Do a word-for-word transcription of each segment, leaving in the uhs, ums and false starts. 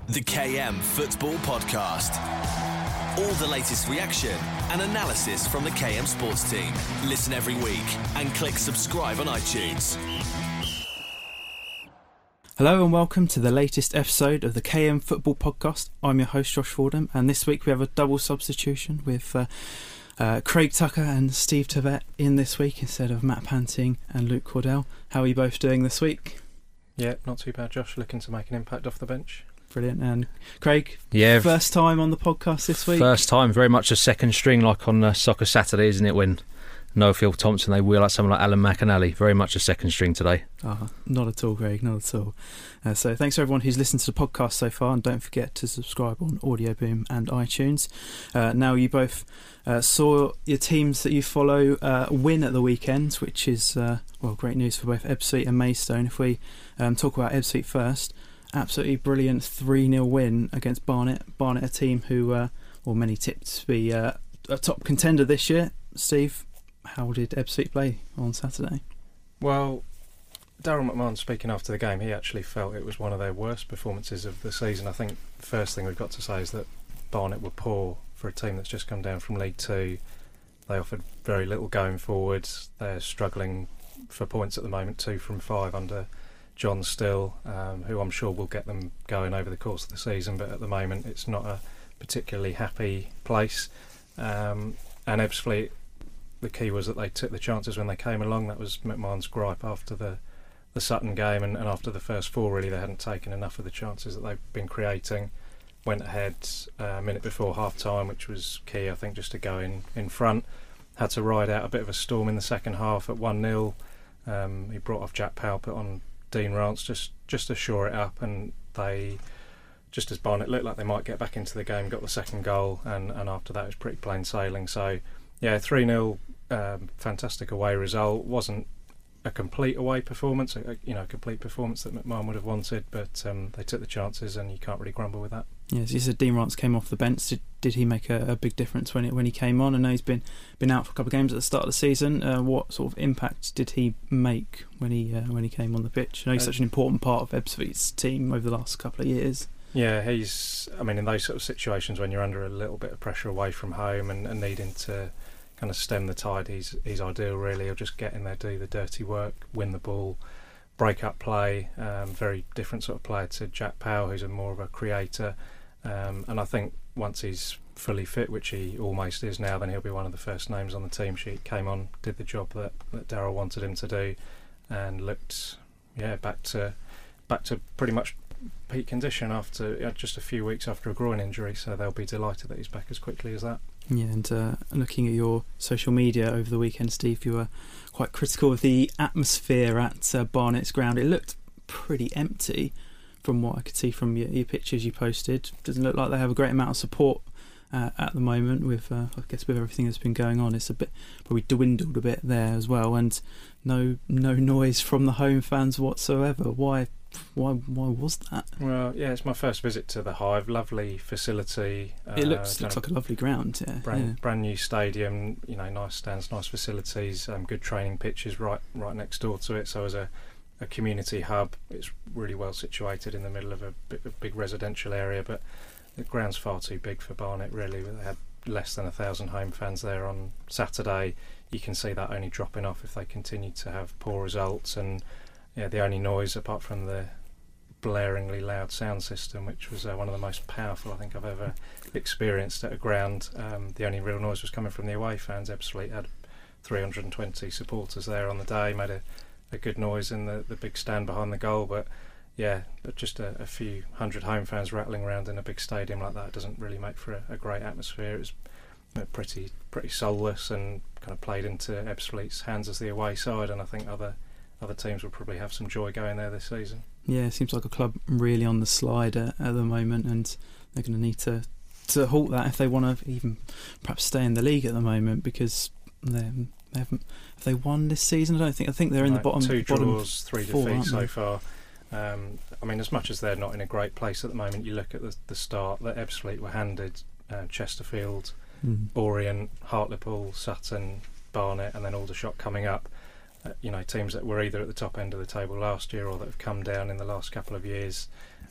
The K M Football Podcast. All the latest reaction and analysis from the K M Sports team. Listen every week and click subscribe on iTunes. Hello and welcome to the latest episode of the K M Football Podcast. I'm your host Josh Fordham, and this week we have a double substitution with uh, uh, Craig Tucker and Steve Tevet in this week instead of Matt Panting and Luke Cordell. How are you both doing this week? Yeah, not too bad, Josh. Looking to make an impact off the bench. Brilliant. And Craig, yeah, first time on the podcast this week? First time, very much a second string like on uh, Soccer Saturday, isn't it, when no Phil Thompson, they wheel out someone like Alan McAnally. Very much a second string today. Oh, not at all, Craig, not at all. Uh, so thanks to everyone who's listened to the podcast so far, and don't forget to subscribe on Audio Boom and iTunes. Uh, now you both uh, saw your teams that you follow uh, win at the weekend, which is uh, well great news for both Ebbsfleet and Maidstone. If we um, talk about Ebbsfleet first, absolutely brilliant three nil win against Barnet. Barnet, a team who, uh, well, many tipped to be uh, a top contender this year. Steve, how did Ebbsfleet play on Saturday? Well, Daryl McMahon, speaking after the game, he actually felt it was one of their worst performances of the season. I think the first thing we've got to say is that Barnet were poor for a team that's just come down from League Two. They offered very little going forward. They're struggling for points at the moment, two from five under John Still, um, who I'm sure will get them going over the course of the season, but at the moment it's not a particularly happy place. Um, and Ebbsfleet, the key was that they took the chances when they came along. That was McMahon's gripe after the, the Sutton game, and, and after the first four, really, they hadn't taken enough of the chances that they've been creating. Went ahead uh, a minute before half-time, which was key, I think, just to go in, in front. Had to ride out a bit of a storm in the second half at one nil. Um, he brought off Jack Powell, put on Dean Rance just, just to shore it up, and they, just as Barnet looked like they might get back into the game, got the second goal, and, and after that it was pretty plain sailing. So yeah, three nil, um, fantastic away result. Wasn't a complete away performance, a, you know, a complete performance that McMahon would have wanted, but um, they took the chances, and you can't really grumble with that. Yes, you said Dean Rance came off the bench. Did, did he make a, a big difference when it, when he came on? I know he's been been out for a couple of games at the start of the season. Uh, what sort of impact did he make when he uh, when he came on the pitch? I know he's uh, such an important part of Ebbsfleet's team over the last couple of years. Yeah, he's. I mean, in those sort of situations when you're under a little bit of pressure away from home and, and needing to kind of stem the tide, he's he's ideal. Really, he'll just get in there, do the dirty work, win the ball, break up play. Um, very different sort of player to Jack Powell, who's a more of a creator. Um, and I think once he's fully fit, which he almost is now, then he'll be one of the first names on the team sheet. Came on, did the job that, that Daryl wanted him to do, and looked, yeah, back to back to pretty much peak condition after yeah, just a few weeks after a groin injury. So they'll be delighted that he's back as quickly as that. Yeah, and uh, looking at your social media over the weekend, Steve, you were quite critical of the atmosphere at uh, Barnet's ground. It looked pretty empty from what I could see from your, your pictures you posted. Doesn't look like they have a great amount of support uh, at the moment with, uh, I guess, with everything that's been going on. It's a bit probably dwindled a bit there as well, and no no noise from the home fans whatsoever. Why why why was that? Well, yeah, it's my first visit to the Hive. Lovely facility. It looks uh, looks like a lovely ground. Yeah, brand, yeah. brand new stadium. You know, nice stands, nice facilities, um, good training pitches right right next door to it. So as a a community hub, it's really well situated in the middle of a, bit, a big residential area, but the ground's far too big for Barnet, really. They had less than a thousand home fans there on Saturday. You can see that only dropping off if they continue to have poor results, and yeah, the only noise apart from the blaringly loud sound system, which was uh, one of the most powerful I think I've ever experienced at a ground, um, the only real noise was coming from the away fans. Ebbsfleet had three hundred twenty supporters there on the day, made a a good noise in the, the big stand behind the goal, but yeah, but just a, a few hundred home fans rattling around in a big stadium like that doesn't really make for a, a great atmosphere. It was you know, pretty pretty soulless and kind of played into Ebbsfleet's hands as the away side, and I think other other teams will probably have some joy going there this season. Yeah, it seems like a club really on the slide at, at the moment, and they're going to need to to halt that if they want to even perhaps stay in the league at the moment, because they're They haven't. Have they won this season? I don't think. I think they're in right, the bottom. Two bottom draws, three four, defeats so far. Um, I mean, as much as they're not in a great place at the moment, you look at the, the start that Ebbsfleet were handed: uh, Chesterfield, mm. Orient, Hartlepool, Sutton, Barnet, and then Aldershot coming up. uh, you know, teams that were either at the top end of the table last year or that have come down in the last couple of years,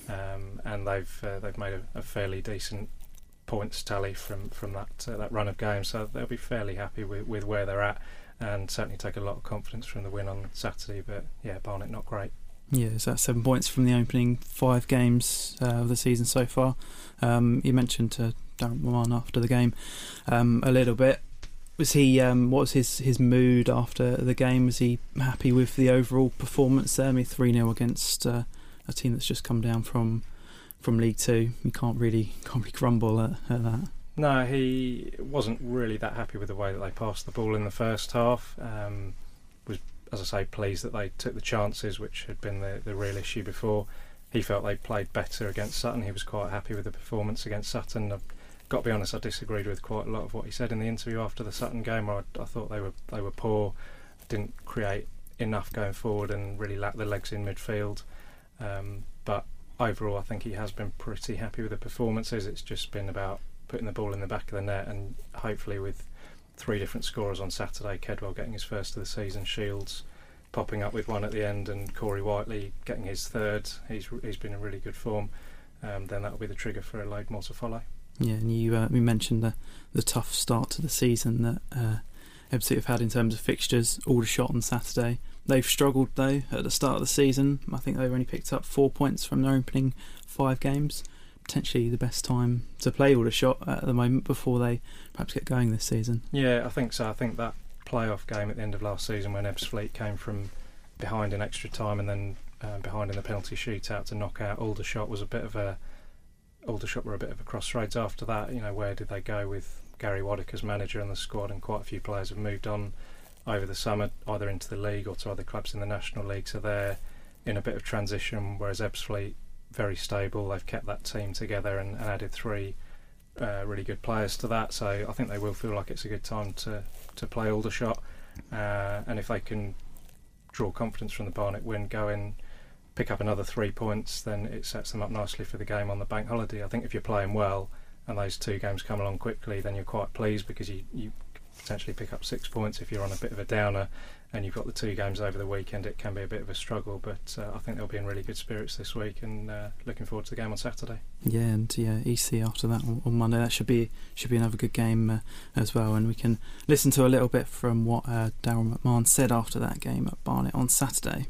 um, and they've uh, they've made a, a fairly decent points tally from from that uh, that run of games, so they'll be fairly happy with, with where they're at, and certainly take a lot of confidence from the win on Saturday. But yeah, Barnet not great. Yeah, so that's seven points from the opening five games uh, of the season so far. Um, you mentioned to Darren McMahon after the game um, a little bit. Was he? Um, what was his, his mood after the game? Was he happy with the overall performance there? I mean, three nil against uh, a team that's just come down from from League Two. You can't really can't really grumble at, at that. No, he wasn't really that happy with the way that they passed the ball in the first half. Um, was, as I say, pleased that they took the chances, which had been the, the real issue before. He felt they played better against Sutton. He was quite happy with the performance against Sutton. I've got to be honest, I disagreed with quite a lot of what he said in the interview after the Sutton game. Where I, I thought they were they were poor, didn't create enough going forward, and really lacked the legs in midfield. Um, but overall, I think he has been pretty happy with the performances. It's just been about putting the ball in the back of the net, and hopefully with three different scorers on Saturday, Kedwell getting his first of the season, Shields popping up with one at the end, and Corey Whiteley getting his third. He's he's been in really good form. Um, then that'll be the trigger for a load more to follow. Yeah, and you uh, we mentioned the the tough start to the season that uh, Ebbsfleet have had in terms of fixtures. Aldershot on Saturday. They've struggled though at the start of the season. I think they've only picked up four points from their opening five games. Potentially the best time to play Aldershot at the moment before they perhaps get going this season. Yeah, I think so. I think that playoff game at the end of last season, when Ebbsfleet came from behind in extra time and then uh, behind in the penalty shootout to knock out Aldershot, was a bit of a Aldershot were a bit of a crossroads after that. You know, where did they go with Gary Waddick as manager and the squad? And quite a few players have moved on over the summer, either into the league or to other clubs in the National League. So they're in a bit of transition, whereas Ebbsfleet, very stable. They've kept that team together and, and added three uh, really good players to that. So I think they will feel like it's a good time to, to play Aldershot. Uh, and if they can draw confidence from the Barnet win, go in, pick up another three points, then it sets them up nicely for the game on the bank holiday. I think if you're playing well and those two games come along quickly, then you're quite pleased because you, you potentially pick up six points. If you're on a bit of a downer and you've got the two games over the weekend, it can be a bit of a struggle, but uh, I think they'll be in really good spirits this week, and uh, looking forward to the game on Saturday. Yeah, and yeah, E C after that on, on Monday. That should be should be another good game uh, as well, and we can listen to a little bit from what uh, Darren McMahon said after that game at Barnet on Saturday.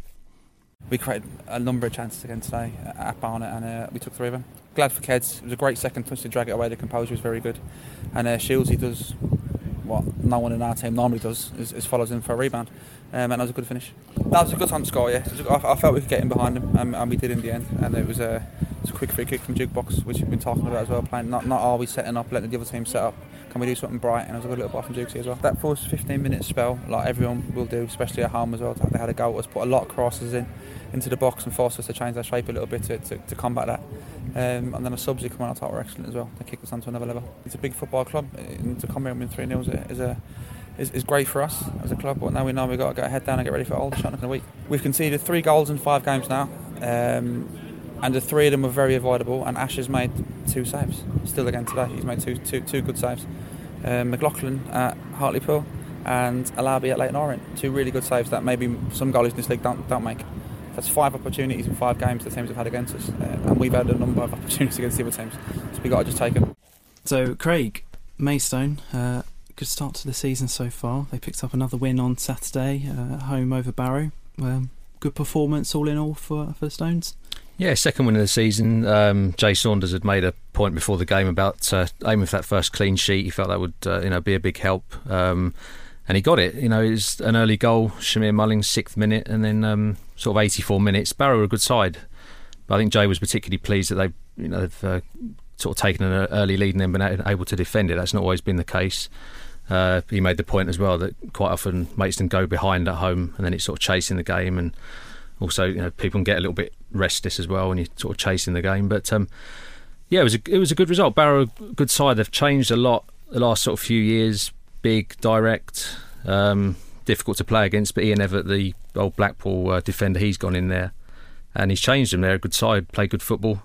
We created a number of chances again today at Barnet, and uh, we took three of them. Glad for Keds. It was a great second touch to drag it away. The composure was very good, and uh, Shields, he does what no one in our team normally does, is, is follows in for a rebound, um, and that was a good finish. That was a good time to score. Yeah, I, I felt we could get in behind him, um, and we did in the end. And it was a, it was a quick free kick from Jukebox, which we've been talking about as well. Playing not not are we setting up, letting the other team set up. Can we do something bright? And it was a good little ball from Jukesy as well. That first fifteen minute spell, like everyone will do, especially at home as well. They had a go at us, put a lot of crosses in into the box and forced us to change our shape a little bit to, to, to combat that. Um, and then the subs who come on, I thought were excellent as well. They kicked us onto another level. It's a big football club, and to come here and win three nil is a, is a is, is great for us as a club. But now we know we've got to get our head down and get ready for Aldershot in a week. We've conceded three goals in five games now, um, and the three of them were very avoidable. And Ash has made two saves. Still again today, he's made two two two good saves. Um, McLaughlin at Hartlepool and Alabi at Leyton Orient. Two really good saves that maybe some goalies in this league don't don't make. That's five opportunities in five games the teams have had against us, uh, and we've had a number of opportunities against the other teams, so we've got to just take them. So Craig, Maidstone, uh, good start to the season so far. They picked up another win on Saturday, uh, home over Barrow. Um, good performance all in all for, for the Stones. Yeah, second win of the season. Um, Jay Saunders had made a point before the game about uh, aiming for that first clean sheet. He felt that would uh, you know be a big help. Um, And he got it. You know, it was an early goal, Shamir Mullings, sixth minute, and then um, sort of eighty-four minutes. Barrow were a good side, but I think Jay was particularly pleased that they, you know, they've uh, sort of taken an early lead and then been able to defend it. That's not always been the case. Uh, he made the point as well that quite often Maidstone go behind at home, and then it's sort of chasing the game, and also you know people can get a little bit restless as well when you're sort of chasing the game. But um, yeah, it was a, it was a good result. Barrow, good side. They've changed a lot the last sort of few years. Big, direct, um, difficult to play against, but Ian Everett, the old Blackpool uh, defender, he's gone in there and he's changed them. They're a good side, play good football.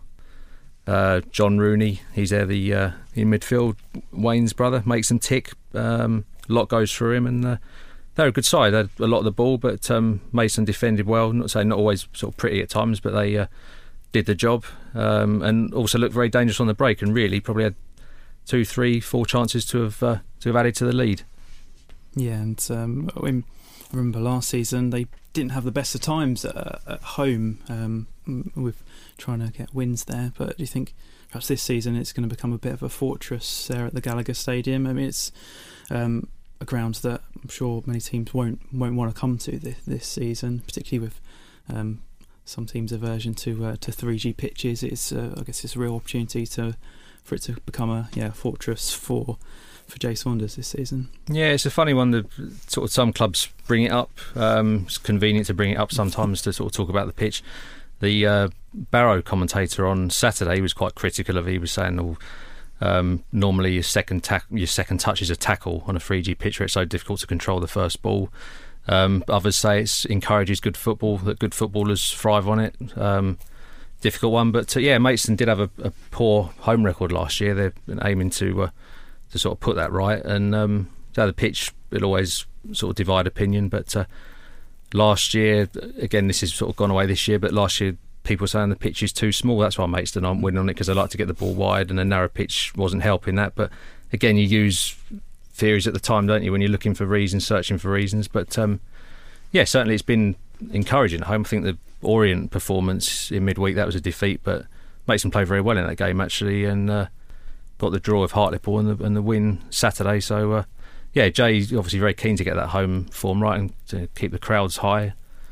Uh, John Rooney, he's there the uh, in midfield. Wayne's brother makes them tick. Um, a lot goes through him, and uh, they're a good side. They had a lot of the ball, but um, Mason defended well. Not saying not always sort of pretty at times, but they uh, did the job, um, and also looked very dangerous on the break. And really, probably had two, three, four chances to have uh, to have added to the lead. Yeah, and um, I remember last season they didn't have the best of times at, at home um, with trying to get wins there. But do you think perhaps this season it's going to become a bit of a fortress there at the Gallagher Stadium? I mean, it's um, a ground that I'm sure many teams won't won't want to come to this, this season, particularly with um, some teams' aversion to uh, to three G pitches. It's uh, I guess it's a real opportunity to for it to become a yeah fortress for for Jay Saunders this season. Yeah, it's a funny one. The sort of some clubs bring it up. Um, it's convenient to bring it up sometimes to sort of talk about the pitch. The uh, Barrow commentator on Saturday was quite critical of it. He was saying, "Oh, um, normally your second tack, your second touch is a tackle on a three G pitch where it's so difficult to control the first ball." Um, others say it encourages good football, that good footballers thrive on it. Um, difficult one, but uh, yeah, Maidstone did have a, a poor home record last year. They've been aiming to uh, to sort of put that right, and um, so the pitch will always sort of divide opinion. But uh, last year, again, this has sort of gone away this year, but last year people were saying the pitch is too small. That's why Maidstone aren't winning on it, because they like to get the ball wide, and a narrow pitch wasn't helping that. But again, you use theories at the time, don't you, when you're looking for reasons, searching for reasons. But um, yeah, certainly it's been encouraging at home. I think the Orient performance in midweek, that was a defeat, but Maidstone played very well in that game actually, and uh, got the draw of Hartlepool and the, and the win Saturday. So uh, yeah, Jay's obviously very keen to get that home form right and to keep the crowds high.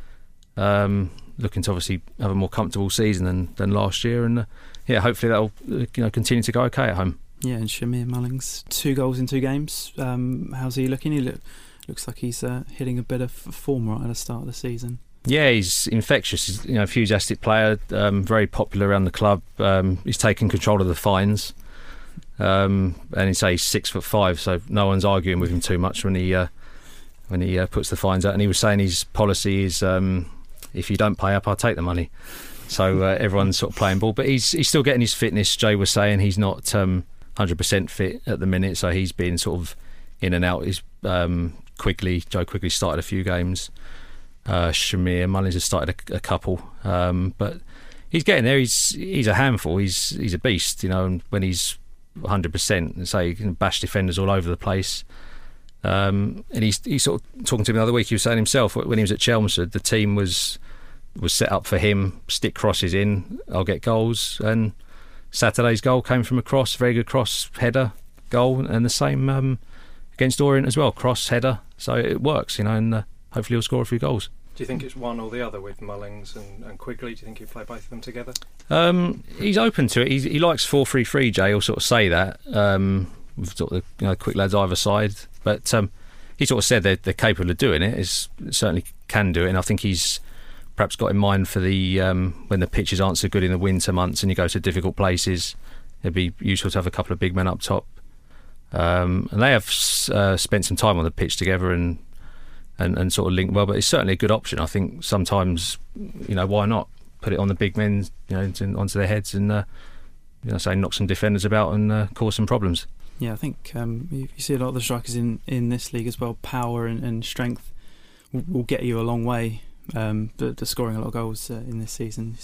Um, looking to obviously have a more comfortable season than, than last year, and uh, yeah, hopefully that'll you know continue to go okay at home. Yeah, and Shamir Mullings, two goals in two games. Um, how's he looking? He look, looks like he's uh, hitting a bit of form right at the start of the season. Yeah, he's infectious. He's you know, enthusiastic player, um, very popular around the club. Um, he's taken control of the fines, um, and he's, say, he's six foot five, so no one's arguing with him too much when he uh, when he uh, puts the fines out. And he was saying his policy is, um, if you don't pay up, I'll take the money. So uh, everyone's sort of playing ball, but he's he's still getting his fitness. Jay was saying he's not Um, one hundred percent fit at the minute, so he's been sort of in and out. He's um, Quigley, Joe Quigley started a few games. Uh, Shamir Mullins has started a, a couple, um, but he's getting there. He's he's a handful. He's he's a beast, you know. And when he's one hundred percent, say he can bash defenders all over the place. Um, and he's he's sort of talking to me the other week. He was saying himself when he was at Chelmsford, the team was was set up for him. Stick crosses in, I'll get goals. And Saturday's goal came from a cross, very good cross header goal, and the same um, against Orient as well, cross header. So it works, you know, and uh, hopefully he'll score a few goals. Do you think it's one or the other with Mullings and, and Quigley? Do you think he'll play both of them together? Um, he's open to it. He's, he likes four three three, Jay. He'll sort of say that. Um, with sort of you know, quick lads either side. But um, he sort of said they're, they're capable of doing it. It's, certainly can do it. And I think he's perhaps got in mind for the um, when the pitches aren't so good in the winter months and you go to difficult places, it'd be useful to have a couple of big men up top. Um, and they have uh, spent some time on the pitch together and, and and sort of linked well. But it's certainly a good option. I think sometimes, you know, why not put it on the big men, you know, into, onto their heads and uh, you know, say knock some defenders about and uh, cause some problems. Yeah, I think um, you, you see a lot of the strikers in, in this league as well. Power and, and strength will, will get you a long way. Um, but they're scoring a lot of goals uh, in this season.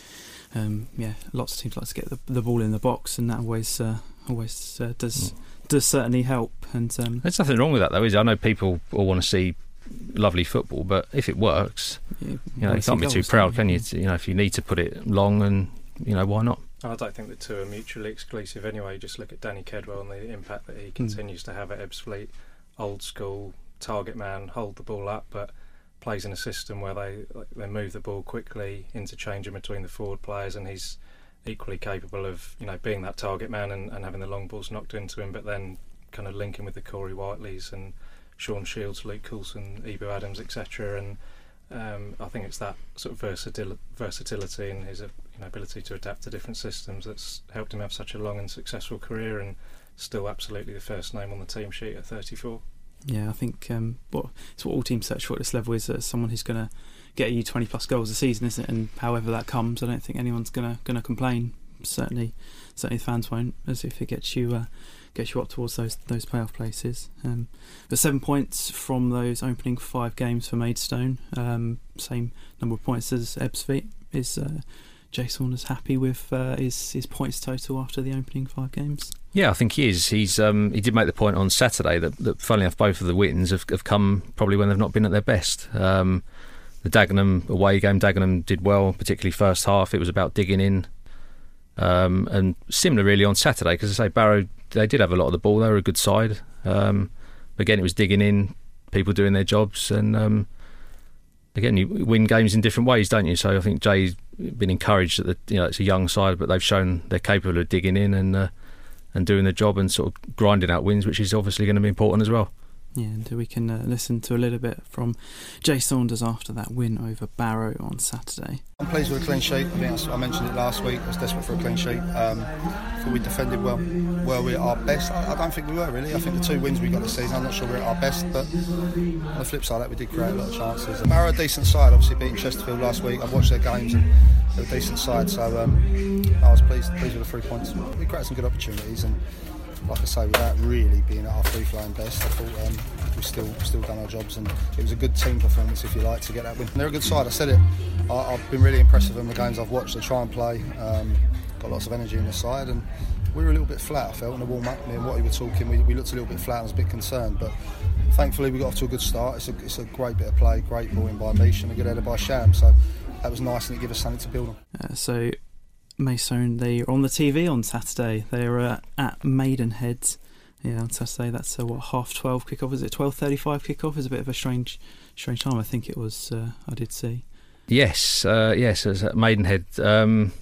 Um, yeah, lots of teams like to get the, the ball in the box, and that always uh, always uh, does mm. does certainly help. And um, there's nothing wrong with that, though, is there? I know people all want to see lovely football, but if it works, you, you know, you can't be too proud, can you? You know, if you need to put it long, and you know, why not? I don't think the two are mutually exclusive anyway. Just look at Danny Kedwell and the impact that he continues mm. to have at Ebbsfleet. Old school target man, hold the ball up, but plays in a system where they they move the ball quickly, interchanging between the forward players, and he's equally capable of you know being that target man and, and having the long balls knocked into him, but then kind of linking with the Corey Whiteleys and Sean Shields, Luke Coulson, Ebu Adams, et cetera. And um, I think it's that sort of versatil- versatility and his uh, you know ability to adapt to different systems that's helped him have such a long and successful career, and still absolutely the first name on the team sheet at thirty-four. Yeah, I think um, what it's what all teams search for at this level is uh, someone who's going to get you twenty plus goals a season, isn't it? And however that comes, I don't think anyone's going to going to complain. certainly, certainly fans won't, as if it gets you uh, gets you up towards those those playoff places. Um, but seven points from those opening five games for Maidstone, um, same number of points as Ebbsfleet. Is uh, Jay Saunders happy with uh, his his points total after the opening five games? Yeah, I think he is. He's um, he did make the point on Saturday that, that funnily enough, both of the wins have, have come probably when they've not been at their best. Um, the Dagenham away game, Dagenham did well, particularly first half. It was about digging in. Um, and similar really on Saturday, because I say Barrow, they did have a lot of the ball. They were a good side. Um, again, it was digging in, people doing their jobs, and um, again, you win games in different ways, don't you? So I think Jay's been encouraged that the, you know it's a young side, but they've shown they're capable of digging in and uh, and doing the job and sort of grinding out wins, which is obviously going to be important as well. Yeah, and we can uh, listen to a little bit from Jay Saunders after that win over Barrow on Saturday. I'm pleased with a clean sheet. I think I mentioned it last week. I was desperate for a clean sheet. Um, I thought we defended well. Were we at our best? I, I don't think we were really. I think the two wins we got this season, I'm not sure we're at our best, but on the flip side of that, we did create a lot of chances. Barrow are a decent side, obviously beating Chesterfield last week. I've watched their games and they're a decent side, so um, I was pleased, pleased with the three points. We created some good opportunities, and like I say, without really being at our free-flowing best, I thought um, we still still done our jobs, and it was a good team performance, if you like, to get that win. And they're a good side. I said it. I, I've been really impressed with them. The games I've watched, they try and play. Um, got lots of energy in the side, and we were a little bit flat. I felt in the warm-up. Me and Watty were talking. We, we looked a little bit flat. I was a bit concerned, but thankfully we got off to a good start. It's a, it's a great bit of play. Great ball in by Mish and a good header by Sham. So that was nice, and it gave us something to build on. Uh, so. Maidstone, they are on the T V on Saturday. They're uh, at Maidenhead. Yeah, on Saturday. That's a what half twelve kickoff. Is it twelve thirty-five kickoff? Is a bit of a strange, strange time. I think it was. Uh, I did see. Yes, uh, yes. It was at Maidenhead. Um,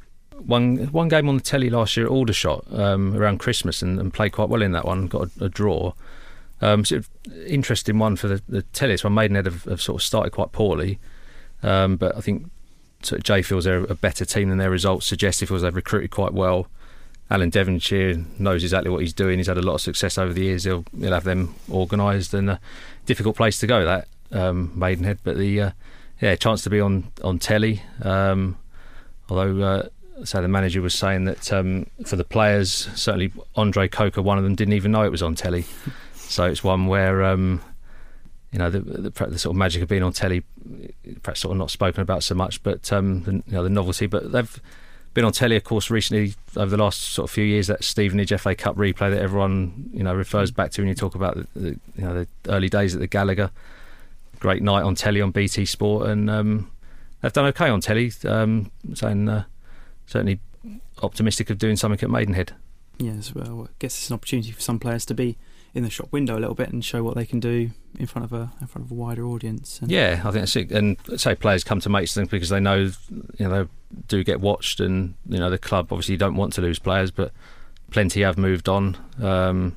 one one game on the telly last year at Aldershot um, around Christmas, and, and played quite well in that one. Got a, a draw. Um, so interesting one for the, the telly. So Maidenhead have, have sort of started quite poorly, um, but I think. So Jay feels they're a better team than their results suggest. He feels they've recruited quite well. Alan Devonshire knows exactly what he's doing. He's had a lot of success over the years. He'll, he'll have them organised, and a difficult place to go, that um, Maidenhead. But the uh, yeah chance to be on on telly. Um, although, uh, so the manager was saying that um, for the players, certainly Andre Coker, one of them, didn't even know it was on telly. So it's one where. Um, You know, the, the, the sort of magic of being on telly, perhaps sort of not spoken about so much, but um, the, you know, the novelty. But they've been on telly, of course, recently over the last sort of few years. That Stevenage F A Cup replay that everyone you know refers back to when you talk about the, the you know the early days at the Gallagher. Great night on telly on B T Sport, and um, they've done okay on telly. Um, saying uh, certainly optimistic of doing something at Maidenhead. Yes, well, I guess it's an opportunity for some players to be in the shop window a little bit and show what they can do in front of a in front of a wider audience. And yeah, I think that's it. And say players come to Maidstone because they know you know they do get watched, and you know the club obviously don't want to lose players, but plenty have moved on, um,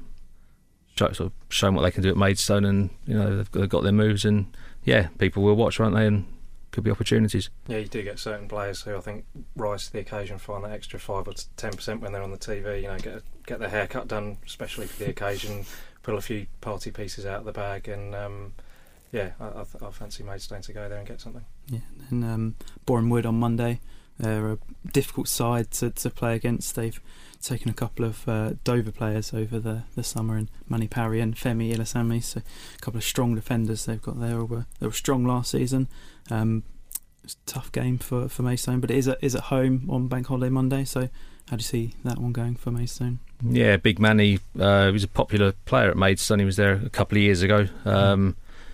sort of showing what they can do at Maidstone, and you know they've, they've got their moves, and yeah, people will watch, won't they? And could be opportunities. Yeah, you do get certain players who I think rise to the occasion, find that extra five or ten percent when they're on the T V. You know, get get their haircut done, especially for the occasion. Pull a few party pieces out of the bag, and um, yeah, I, I, I fancy Maidstone to go there and get something. Yeah, and um, Boreham Wood on Monday. They're a difficult side to, to play against. They've taken a couple of uh, Dover players over the, the summer, in Manny Parry and Femi Ilasami, so a couple of strong defenders they've got there. Were, they were strong last season. Um, it's a tough game for, for Maidstone, but it is at, is at home on Bank Holiday Monday, so how do you see that one going for Maidstone? Yeah, Big Manny, uh, he was a popular player at Maidstone. He was there a couple of years ago. Um,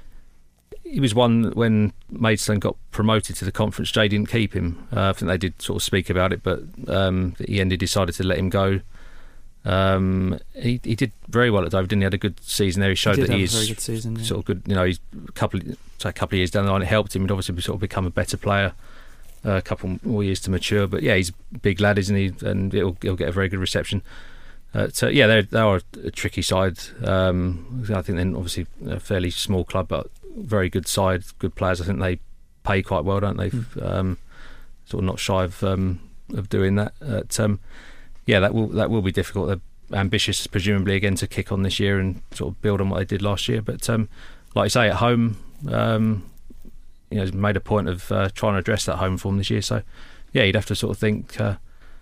he was one that when Maidstone got promoted to the conference, Jay didn't keep him. Uh, I think they did sort of speak about it, but um, he ended decided to let him go. Um, he he did very well at Dover, didn't he? He had a good season there. He showed he that he a is very good season, yeah. sort of good. You know, he's a couple of, say a couple of years down the line, it helped him. He'd obviously sort of become a better player. Uh, a couple more years to mature, but yeah, he's a big lad, isn't he? And he'll he'll get a very good reception. Uh, so yeah, they they are a tricky side. Um, I think they're obviously a fairly small club, but very good side, good players. I think they pay quite well, don't they? Mm. Um, sort of not shy of um, of doing that. But, um, yeah, that will that will be difficult. They're ambitious, presumably, again to kick on this year and sort of build on what they did last year. But um, like I say, at home, um, you know, made a point of uh, trying to address that home form this year. So yeah, you'd have to sort of think. Uh,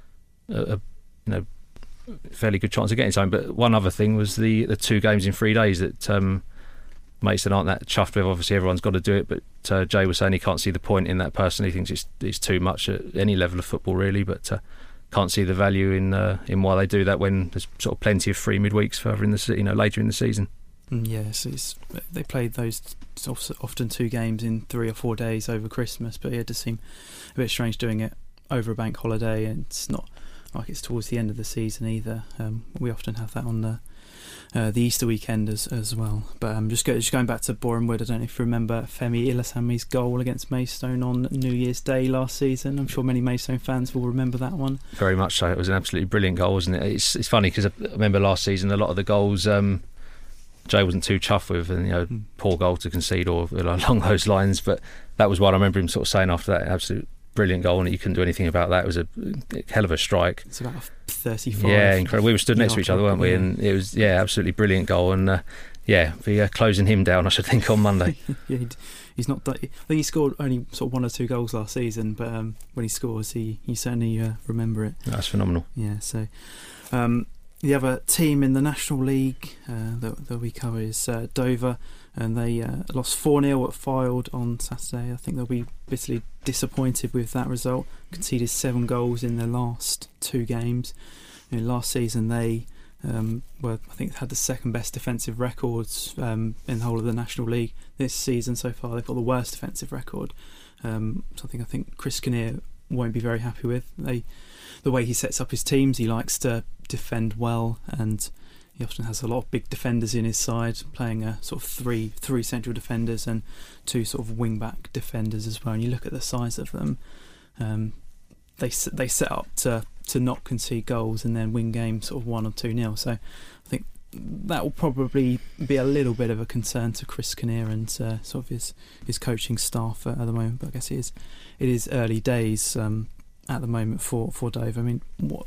a, a you know fairly good chance of getting something. But one other thing was the the two games in three days that um, Maidstone aren't that chuffed with. Obviously, everyone's got to do it, but uh, Jay was saying he can't see the point in that personally. He thinks it's it's too much at any level of football, really, but uh, can't see the value in uh, in why they do that when there's sort of plenty of free midweeks further in the se- you know later in the season. Yes, it's, they played those often two games in three or four days over Christmas, but yeah, it does seem a bit strange doing it over a bank holiday, and it's not like it's towards the end of the season either. Um, we often have that on the uh, the Easter weekend as as well. But um, just, go, just going back to Boreham Wood, I don't know if you remember Femi Ilasami's goal against Maidstone on New Year's Day last season. I'm sure many Maidstone fans will remember that one. Very much so. It was an absolutely brilliant goal, wasn't it? It's it's funny because I remember last season a lot of the goals Um, Jay wasn't too chuffed with, and you know, mm. poor goal to concede or you know, along those lines. But that was what I remember him sort of saying after that absolute brilliant goal, and you couldn't do anything about that. It was a hell of a strike. It's about thirty-five. Yeah, incredible. We were stood next to each other, weren't we? Yeah. And it was yeah, absolutely brilliant goal. And uh, yeah, be uh, closing him down, I should think, on Monday. yeah, he's not. I think he scored only sort of one or two goals last season, but um, when he scores, he you certainly uh, remember it. That's phenomenal. Yeah. So. Um, The other team in the National League uh, that, that we cover is uh, Dover, and they uh, lost four nil at Fylde on Saturday. I think they'll be bitterly disappointed with that result. Conceded seven goals in their last two games. You know, last season they um, were, I think, had the second best defensive records um, in the whole of the National League. This season so far, they've got the worst defensive record. Um, something I think Chris Kinnear won't be very happy with. They, the way he sets up his teams, he likes to defend well, and he often has a lot of big defenders in his side, playing a sort of three three central defenders and two sort of wing back defenders as well. And you look at the size of them, um, they they set up to to not concede goals and then win games sort of one or two nil. So I think that will probably be a little bit of a concern to Chris Kinnear and uh, sort of his his coaching staff at, at the moment. But I guess it is it is early days um, at the moment for for Dover. I mean, what.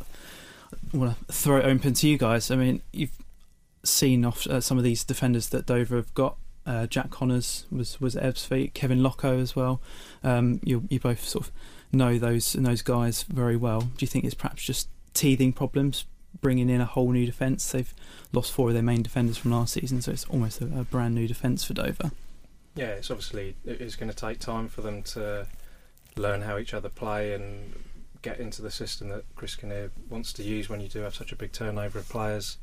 I want to throw it open to you guys. I mean, you've seen off uh, some of these defenders that Dover have got. Uh, Jack Connors was was at Ebbsfleet, Kevin Locko as well. Um, you you both sort of know those those guys very well. Do you think it's perhaps just teething problems, bringing in a whole new defence? They've lost four of their main defenders from last season, so it's almost a, a brand new defence for Dover. Yeah, it's obviously it is going to take time for them to learn how each other play and get into the system that Chris Kinnear wants to use when you do have such a big turnover of players.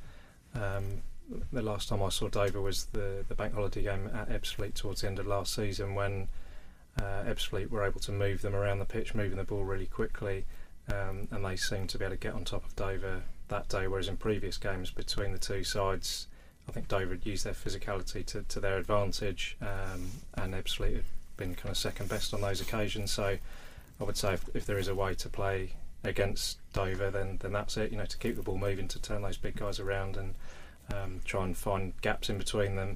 Um, the last time I saw Dover was the, the bank holiday game at Ebbsfleet towards the end of last season, when uh, Ebbsfleet were able to move them around the pitch, moving the ball really quickly, um, and they seemed to be able to get on top of Dover that day, whereas in previous games between the two sides, I think Dover had used their physicality to, to their advantage, um, and Ebbsfleet had been kind of second best on those occasions. So I would say if, if there is a way to play against Dover, then then that's it. You know, to keep the ball moving, to turn those big guys around, and um, try and find gaps in between them.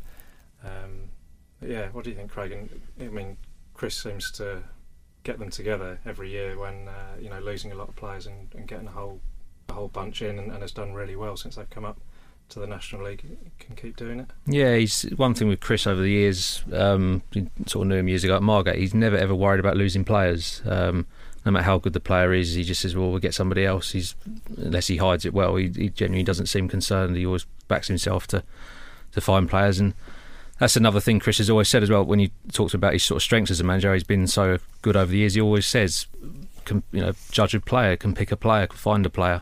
Um, but yeah, what do you think, Craig? And, I mean, Chris seems to get them together every year when uh, you know losing a lot of players and, and getting a whole a whole bunch in, and, and has done really well since they've come up to the National League. Can keep doing it. Yeah, he's one thing with Chris over the years. Um, sort of knew him years ago at Margate. He's never ever worried about losing players. Um, no matter how good the player is, he just says, "Well, we'll get somebody else." He's unless he hides it well, he, he genuinely doesn't seem concerned. He always backs himself to to find players, and that's another thing Chris has always said as well. When he talks about his sort of strengths as a manager, he's been so good over the years. He always says, can, you know, judge a player, can pick a player, can find a player.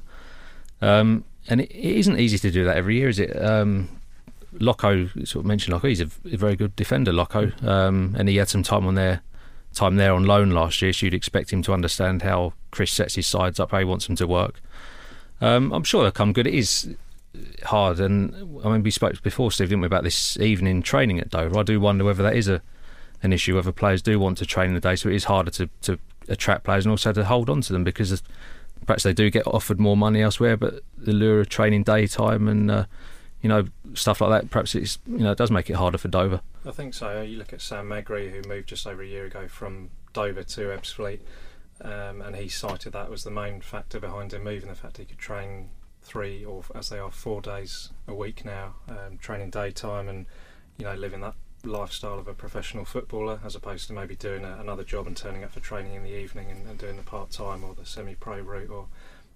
Um, And it, it isn't easy to do that every year, is it? Um, Locko, sort of mentioned Locko, he's a, a very good defender, Locko, um, and he had some time on there, time there on loan last year, so you'd expect him to understand how Chris sets his sides up, how he wants them to work. Um, I'm sure they'll come good. It is hard, and I mean, we spoke before, Steve, didn't we, about this evening training at Dover. I do wonder whether that is a an issue, whether players do want to train in the day, so it is harder to, to attract players and also to hold on to them, because of, perhaps they do get offered more money elsewhere, but the lure of training daytime and uh, you know stuff like that, perhaps it's you know it does make it harder for Dover. I think so. You look at Sam Magri, who moved just over a year ago from Dover to Ebbsfleet, um, and he cited that was the main factor behind him moving, the fact he could train three or as they are four days a week now, um, training daytime and you know living that lifestyle of a professional footballer, as opposed to maybe doing a, another job and turning up for training in the evening and, and doing the part-time or the semi-pro route or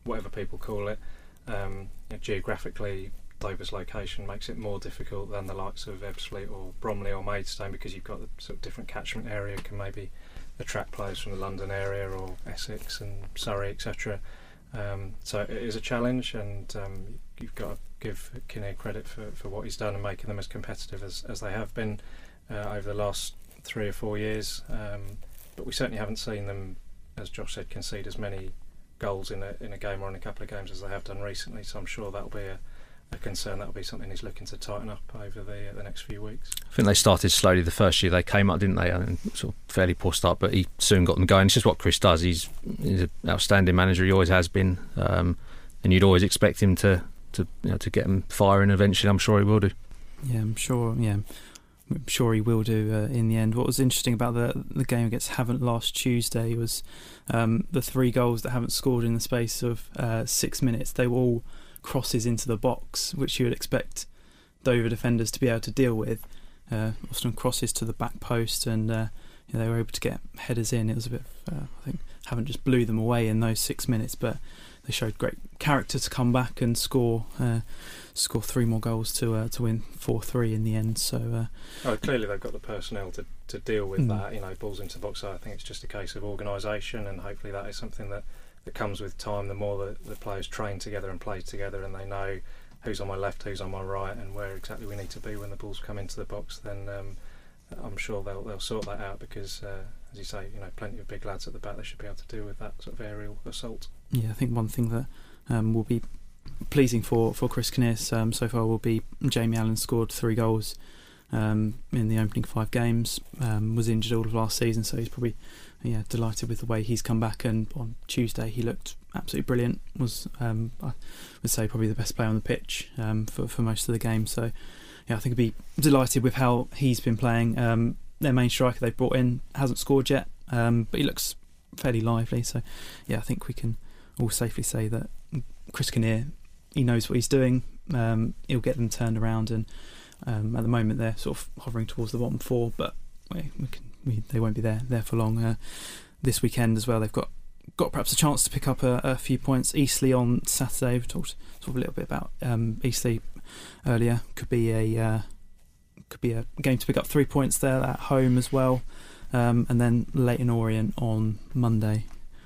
whatever people call it. Um, you know, geographically, Dover's location makes it more difficult than the likes of Ebbsfleet or Bromley or Maidstone, because you've got the sort of different catchment area, can maybe attract players from the London area or Essex and Surrey, et cetera. Um, so it is a challenge, and um, you've got to give Kinnear credit for, for what he's done and making them as competitive as, as they have been uh, over the last three or four years. Um, but we certainly haven't seen them, as Josh said, concede as many goals in a in a game or in a couple of games as they have done recently. So I'm sure that'll be a, a concern. That'll be something he's looking to tighten up over the uh, the next few weeks. I think they started slowly the first year they came up, didn't they? I mean, sort of fairly poor start, but he soon got them going. It's just what Chris does. He's, he's an outstanding manager. He always has been, um, and you'd always expect him to to you know to get them firing eventually. I'm sure he will do. Yeah, I'm sure. Yeah. I'm sure he will do uh, in the end. What was interesting about the the game against Havant last Tuesday was um, the three goals that Havant scored in the space of uh, six minutes. They were all crosses into the box, which you would expect Dover defenders to be able to deal with. Uh, often crosses to the back post, and uh, you know, they were able to get headers in. It was a bit, uh, I think, Havant just blew them away in those six minutes, but they showed great character to come back and score uh, score three more goals to uh, to win four three in the end. So uh, oh, clearly they've got the personnel to, to deal with mm. that. You know, balls into the box. So I think it's just a case of organisation, and hopefully that is something that, that comes with time. The more that the players train together and play together, and they know who's on my left, who's on my right, and where exactly we need to be when the balls come into the box, then um, I'm sure they'll they'll sort that out, because uh, as you say, you know, plenty of big lads at the back. They should be able to deal with that sort of aerial assault. Yeah, I think one thing that um, will be pleasing for, for Chris Kinnear um, so far will be Jamie Allen scored three goals um, in the opening five games, um, was injured all of last season, so he's probably yeah delighted with the way he's come back, and on Tuesday he looked absolutely brilliant. Was um, I would say probably the best player on the pitch um, for, for most of the game. So yeah, I think I'd be delighted with how he's been playing. Um, their main striker they've brought in hasn't scored yet, um, but he looks fairly lively, so yeah, I think we can all safely say that Chris Kinnear, he knows what he's doing. Um, he'll get them turned around, and um, at the moment they're sort of hovering towards the bottom four, but we, we can, we, they won't be there there for long. Uh, this weekend as well, they've got got perhaps a chance to pick up a, a few points. Eastleigh on Saturday. We talked sort of a little bit about um, Eastleigh earlier. Could be a uh, could be a game to pick up three points there at home as well, um, and then Leyton Orient on Monday.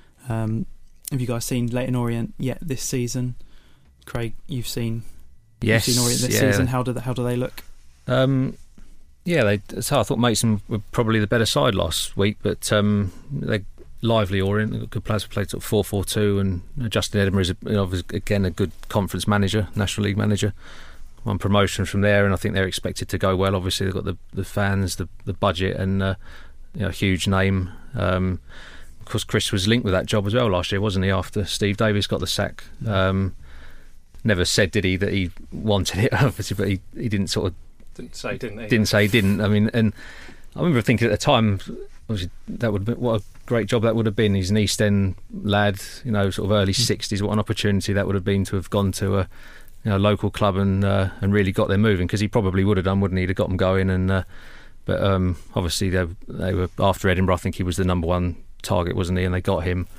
Um, Have you guys seen Leyton Orient yet this season? Craig, you've seen, yes, you've seen Orient this yeah. season. How do they, how do they look? Um, yeah, they. So I thought Maidstone were probably the better side last week, but um, they lively Orient. They've got good players. Played sort of four four two, and Justin Edinburgh is a, you know, again a good conference manager, National League manager. One promotion from there, and I think they're expected to go well. Obviously, they've got the the fans, the the budget, and uh, you know, a huge name. Um, Of course, Chris was linked with that job as well last year, wasn't he? After Steve Davis got the sack, um, never said, did he, that he wanted it? Obviously, but he, he didn't sort of didn't say didn't he? Didn't say he didn't. I mean, and I remember thinking at the time, obviously, that would be, what a great job that would have been. He's an East End lad, you know, sort of early sixties. What an opportunity that would have been to have gone to a you know local club and uh, and really got them moving, because he probably would have done, wouldn't he? He'd have got them going, and uh, but um, obviously they they were after Edinburgh. I think he was the number one target, wasn't he? And they got him.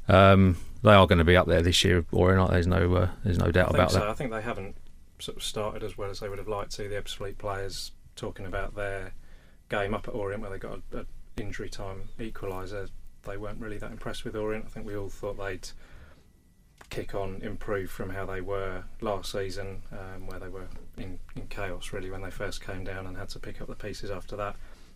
Um, they are going to be up there this year, or not? There's no, uh, there's no doubt I think about so. that. I think they haven't sort of started as well as they would have liked to. The Ebbsfleet players talking about their game up at Orient, where they got an injury time equaliser. They weren't really that impressed with Orient. I think we all thought they'd kick on, improve from how they were last season, um, where they were in, in chaos really when they first came down and had to pick up the pieces after that.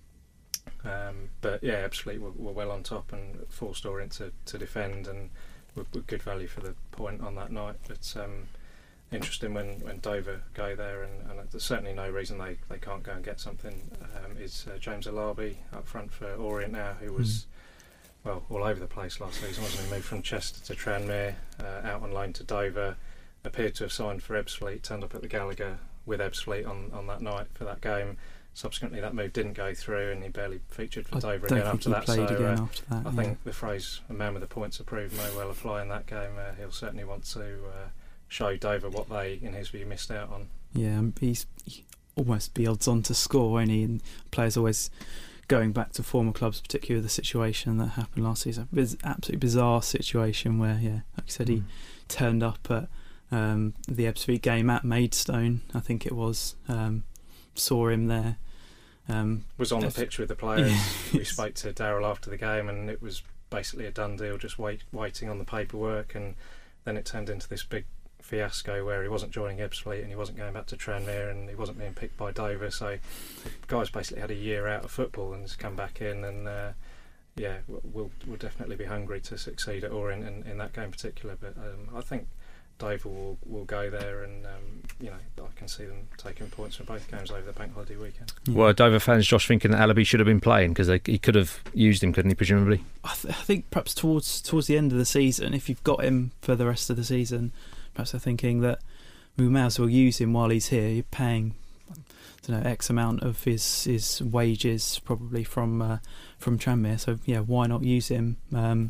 Um, but yeah, Ebbsfleet were, were well on top and forced Orient to, to defend, and were, were good value for the point on that night. But um, interesting when, when Dover go there, and, and there's certainly no reason they, they can't go and get something. Um, is uh, James Alabi up front for Orient now, who was mm. well all over the place last season, wasn't he? Moved from Chester to Tranmere, uh, out on loan to Dover, appeared to have signed for Ebbsfleet, turned up at the Gallagher with Ebbsfleet on, on that night for that game. Subsequently, that move didn't go through, and he barely featured for I Dover don't again think after he that. Played so again uh, after that, I yeah. think the phrase "a man with the points approved" may well apply in that game. Uh, he'll certainly want to uh, show Dover what they, in his view, missed out on. Yeah, he's he almost be odds on to score, won't he? And players always going back to former clubs, particularly with the situation that happened last season. It's an absolutely bizarre situation where, yeah, like you said, he turned up at um, the Ebbsfleet game at Maidstone, I think it was. Um, saw him there. Um, was on the if, pitch with the players. Yeah. We spoke to Daryl after the game, and it was basically a done deal, just wait, waiting on the paperwork, and then it turned into this big fiasco where he wasn't joining Ebbsfleet and he wasn't going back to Tranmere and he wasn't being picked by Dover, so the guys basically had a year out of football and has come back in, and uh, yeah, we'll, we'll definitely be hungry to succeed at Orient in, in that game in particular, but um, I think Dover will, will go there, and um, you know, I can see them taking points from both games over the bank holiday weekend. Well, Dover fans, Josh, thinking that Alabi should have been playing because he could have used him, couldn't he, presumably? I, th- I think perhaps towards towards the end of the season, if you've got him for the rest of the season, perhaps they're thinking that we may as well use him while he's here. You're paying, I don't know, X amount of his his wages probably from uh, from Tranmere, so yeah, why not use him? Um,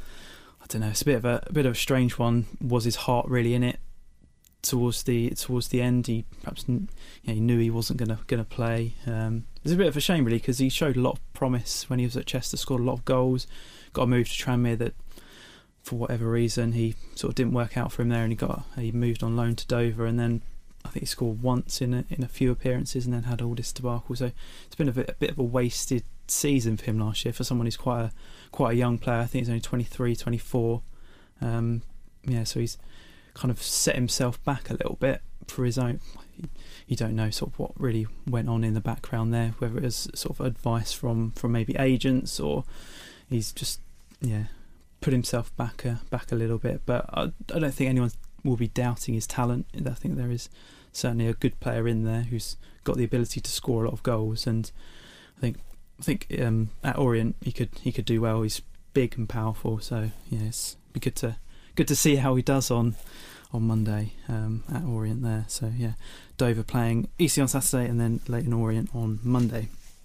I don't know. It's a bit of a, a bit of a strange one. Was his heart really in it towards the towards the end? He perhaps you know, he knew he wasn't gonna gonna play. Um, it's a bit of a shame really, because he showed a lot of promise when he was at Chester. Scored a lot of goals. Got a move to Tranmere that, for whatever reason, he sort of didn't work out for him there, and he got he moved on loan to Dover, and then I think he scored once in a, in a few appearances, and then had all this debacle. So it's been a bit, a bit of a wasted season for him last year for someone who's quite a quite a young player. I think he's only twenty-three, twenty-four. Um, yeah, so he's kind of set himself back a little bit for his own. You don't know sort of what really went on in the background there, whether it was sort of advice from, from maybe agents, or he's just yeah put himself back a, back a little bit. But I, I don't think anyone will be doubting his talent. I think there is certainly a good player in there who's got the ability to score a lot of goals, and I think I think um, at Orient he could he could do well. He's big and powerful, so yeah, it's be good to good to see how he does on on Monday um, at Orient there. So yeah, Dover playing E C on Saturday and then Leyton Orient on Monday.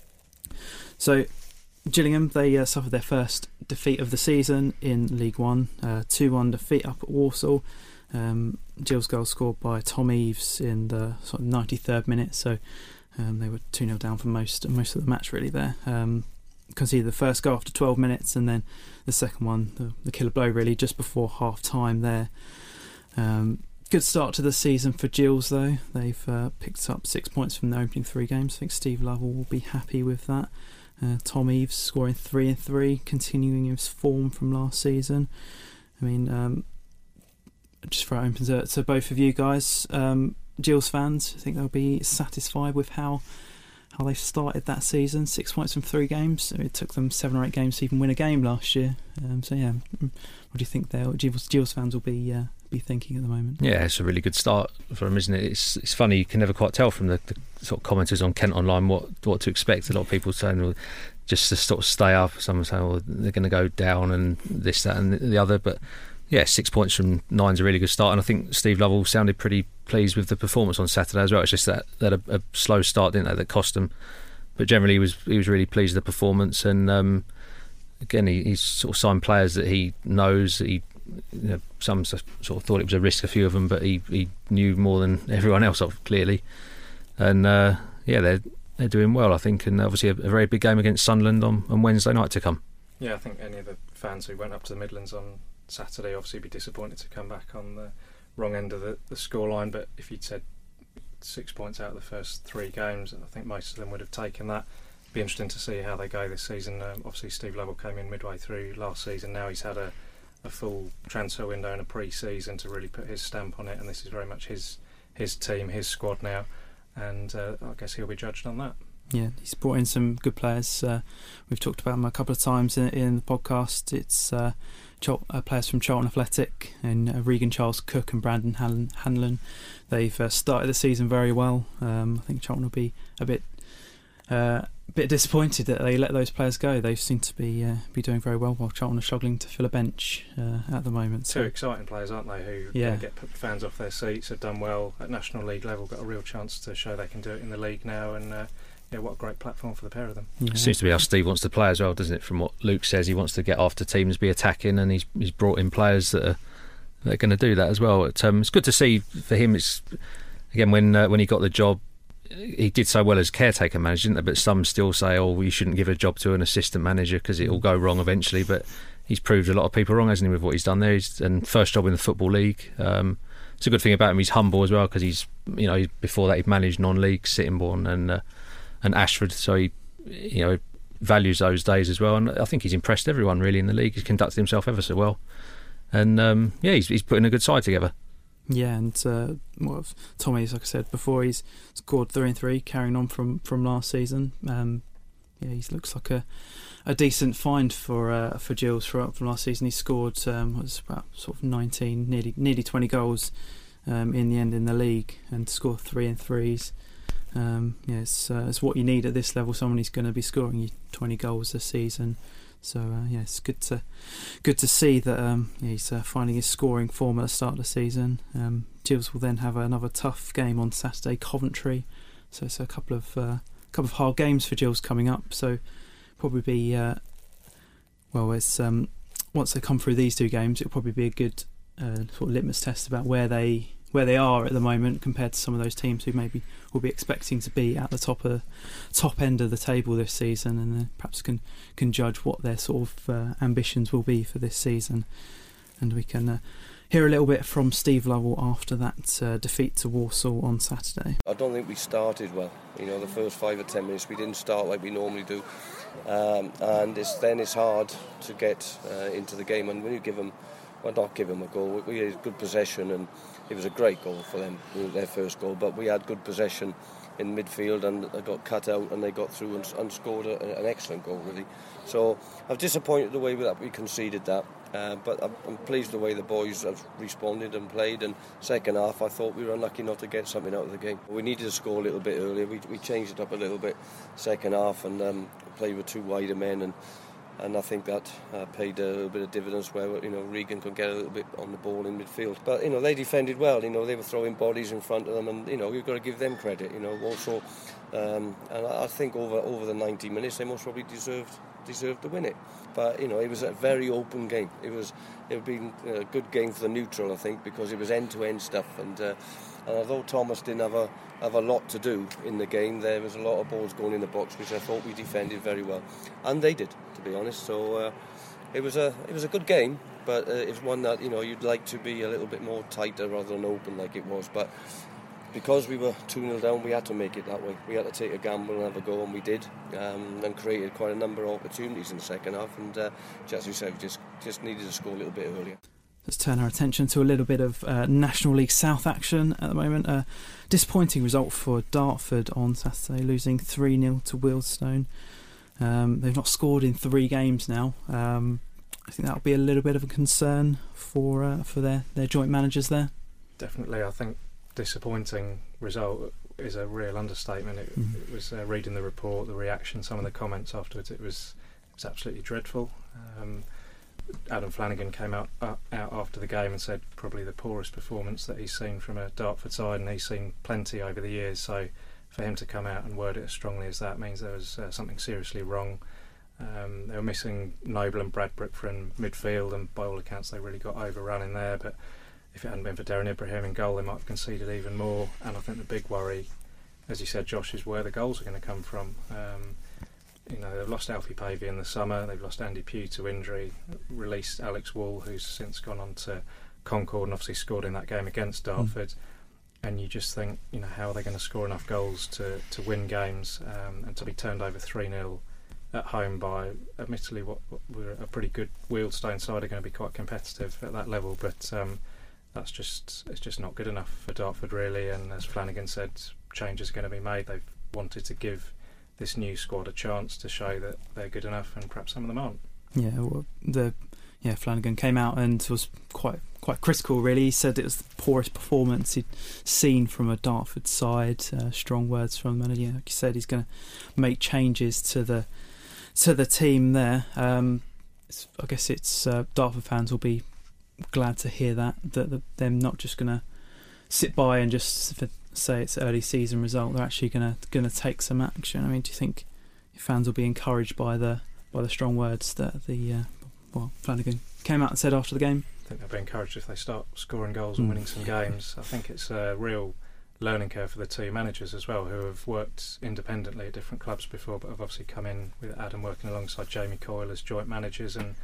So Gillingham, they uh, suffered their first defeat of the season in League One, uh, two one defeat up at Walsall. Um, Gill's goal scored by Tom Eaves in the sort of ninety-third minute, so um, they were two nil down for most most of the match really there. Um, conceded the first goal after twelve minutes, and then the second one, the, the killer blow really, just before half time there. Um, good start to the season for Gills though. They've uh, picked up six points from their opening three games. I think Steve Lovell will be happy with that. Uh, Tom Eaves scoring three and three, continuing his form from last season. I mean, um, just throw it open to, to both of you guys. Um, Gills fans, I think they'll be satisfied with how how they've started that season. Six points from three games. It took them seven or eight games to even win a game last year. Um, so yeah, what do you think there? Gills, Gills fans will be uh, be thinking at the moment? Yeah, it's a really good start for them, isn't it? It's it's funny, you can never quite tell from the, the sort of commenters on Kent Online what what to expect. A lot of people saying, well, just to sort of stay up. Some saying, well, they're going to go down and this, that, and the other. But yeah, six points from nine's a really good start, and I think Steve Lovell sounded pretty pleased with the performance on Saturday as well. It's just that that a, a slow start, didn't they, that cost them. But generally, he was he was really pleased with the performance, and um, again, he, he's sort of signed players that he knows. That he, you know, some sort of thought it was a risk, a few of them, but he, he knew more than everyone else, clearly. And uh, yeah, they're they're doing well, I think, and obviously a, a very big game against Sunderland on, on Wednesday night to come. Yeah, I think any of the fans who went up to the Midlands on Saturday obviously be disappointed to come back on the wrong end of the, the scoreline, but if you'd said six points out of the first three games, I think most of them would have taken that. It'd be interesting to see how they go this season. Um, obviously Steve Lovell came in midway through last season. Now he's had a, a full transfer window and a pre-season to really put his stamp on it, and this is very much his his team, his squad now, and uh, I guess he'll be judged on that. Yeah, he's brought in some good players. Uh, we've talked about them a couple of times in, in the podcast. It's uh, Chol- uh, players from Charlton Athletic and uh, Regan Charles Cook and Brandon Han- Hanlon. They've uh, started the season very well. Um, I think Charlton will be a bit uh, a bit disappointed that they let those players go. They seem to be uh, be doing very well, while Charlton are struggling to fill a bench uh, at the moment. Two so, exciting players, aren't they, who yeah. get fans off their seats, have done well at National League level, got a real chance to show they can do it in the league now, and uh, yeah, what a great platform for the pair of them. Yeah. Seems to be how Steve wants to play as well, doesn't it? From what Luke says, he wants to get after teams, be attacking, and he's he's brought in players that are that are going to do that as well. It, um, it's good to see for him. It's again when uh, when he got the job, he did so well as caretaker manager, didn't they? But some still say, "Oh, well, you shouldn't give a job to an assistant manager because it'll go wrong eventually." But he's proved a lot of people wrong, hasn't he, with what he's done there. He's, and first job in the Football League. Um, it's a good thing about him. He's humble as well, because he's, you know, before that he'd managed non-league Sittingbourne and uh, and Ashford, so he, you know, values those days as well. And I think he's impressed everyone really in the league. He's conducted himself ever so well, and um, yeah, he's he's putting a good side together. Yeah, and uh, well, Tommy's, like I said before, he's scored three and three, carrying on from, from last season. Um, yeah, he looks like a, a decent find for uh, for Gills from from last season. He scored um, was about sort of nineteen, nearly nearly twenty goals um, in the end in the league, and scored three and threes. Um, yeah, it's, uh, it's what you need at this level. Someone who's going to be scoring you twenty goals this season. So uh, yeah, it's good to good to see that um, yeah, he's uh, finding his scoring form at the start of the season. Um, Gills will then have another tough game on Saturday, Coventry. So it's a couple of uh, couple of hard games for Gills coming up. So probably be uh, well, it's um, once they come through these two games, it'll probably be a good uh, sort of litmus test about where they where they are at the moment compared to some of those teams who maybe will be expecting to be at the top of top end of the table this season, and uh, perhaps can can judge what their sort of uh, ambitions will be for this season. And we can uh, hear a little bit from Steve Lovell after that uh, defeat to Walsall on Saturday. I don't think we started well. You know, the first five or ten minutes we didn't start like we normally do, um, and it's, then it's hard to get uh, into the game. And when you give them, well, not give them a goal, we had good possession, and it was a great goal for them, their first goal, but we had good possession in midfield, and they got cut out and they got through and, and scored a, an excellent goal, really. So I'm disappointed the way that we conceded that, uh, but I'm, I'm pleased the way the boys have responded and played. And second half, I thought we were unlucky not to get something out of the game. We needed to score a little bit earlier. We, we changed it up a little bit second half, and um, played with two wider men, and And I think that uh, paid a little bit of dividends where, you know, Regan could get a little bit on the ball in midfield. But, you know, they defended well. You know, they were throwing bodies in front of them, and, you know, you've got to give them credit. You know, also, um, and I think over over the ninety minutes, they most probably deserved deserved to win it. But, you know, it was a very open game. It was it would been a good game for the neutral, I think, because it was end to end stuff. And, uh, and although Thomas didn't have a have a lot to do in the game, there was a lot of balls going in the box, which I thought we defended very well, and they did, to be honest. So uh, it was a it was a good game, but uh, it's one that, you know, you'd like to be a little bit more tighter rather than open like it was. But because we were two nil down, we had to make it that way. We had to take a gamble and have a go, and we did, um, and created quite a number of opportunities in the second half. And uh, as you said, we just just needed to score a little bit earlier. Let's turn our attention to a little bit of uh, National League South action at the moment. A disappointing result for Dartford on Saturday, losing three nil to Wealdstone. Um, they've not scored in three games now. Um, I think that'll be a little bit of a concern for uh, for their, their joint managers there. Definitely, I think disappointing result is a real understatement. It, mm. it was uh, reading the report, the reaction, some of the comments afterwards. It was it was absolutely dreadful. Um, Adam Flanagan came out uh, out after the game and said probably the poorest performance that he's seen from a Dartford side, and he's seen plenty over the years. So for him to come out and word it as strongly as that means there was uh, something seriously wrong. Um, they were missing Noble and Bradbrook from midfield, and by all accounts they really got overrun in there. But if it hadn't been for Darren Ibrahim in goal, they might have conceded even more. And I think the big worry, as you said, Josh, is where the goals are going to come from. Um, You know, they've lost Alfie Pavey in the summer, they've lost Andy Pugh to injury, released Alex Wall, who's since gone on to Concord and obviously scored in that game against Dartford. Mm. And you just think, you know, how are they going to score enough goals to, to win games, um, and to be turned over three nil at home by, admittedly, what, what were a pretty good Wealdstone side, are going to be quite competitive at that level. But um, that's just, it's just not good enough for Dartford, really. And as Flanagan said, changes are going to be made. They've wanted to give this new squad a chance to show that they're good enough, and perhaps some of them aren't. Yeah, well, the yeah Flanagan came out and was quite quite critical. Really, he said it was the poorest performance he'd seen from a Dartford side. Uh, strong words from the manager. Like you said, he's going to make changes to the to the team there. Um, it's, I guess it's uh, Dartford fans will be glad to hear that that, that they're not just going to sit by and just say it's an early season result. They're actually going to going to take some action. I mean, do you think your fans will be encouraged by the by the strong words that the uh, well Flanagan came out and said after the game? I think they'll be encouraged if they start scoring goals and winning some games. I think it's a real learning curve for the two managers as well, who have worked independently at different clubs before, but have obviously come in with Adam working alongside Jamie Coyle as joint managers. And